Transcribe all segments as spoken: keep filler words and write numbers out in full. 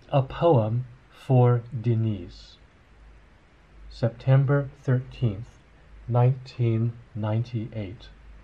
A poem for Denise. September thirteenth, nineteen ninety-eight.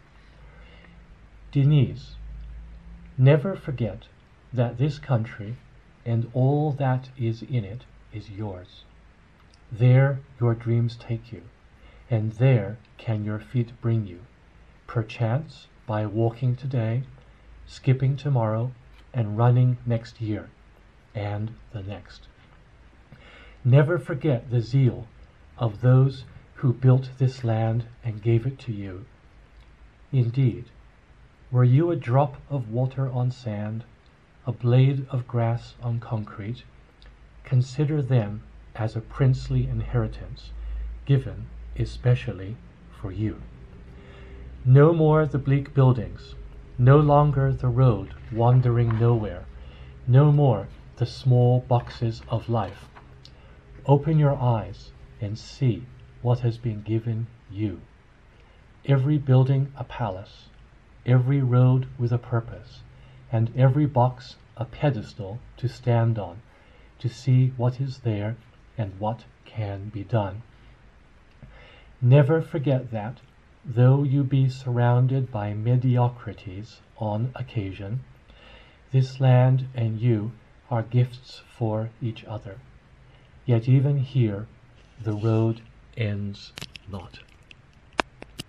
Denise, never forget that this country and all that is in it is yours. There your dreams take you, and there can your feet bring you, perchance by walking today, skipping tomorrow, and running next year, and the next. Never forget the zeal of those who built this land and gave it to you. Indeed, were you a drop of water on sand, a blade of grass on concrete, consider them as a princely inheritance given especially for you. No more the bleak buildings, no longer the road wandering nowhere, no more the small boxes of life. Open your eyes and see what has been given you. Every building a palace, every road with a purpose, and every box a pedestal to stand on, to see what is there and what can be done. Never forget that, though you be surrounded by mediocrities on occasion, this land and you are gifts for each other. Yet even here the road ends not.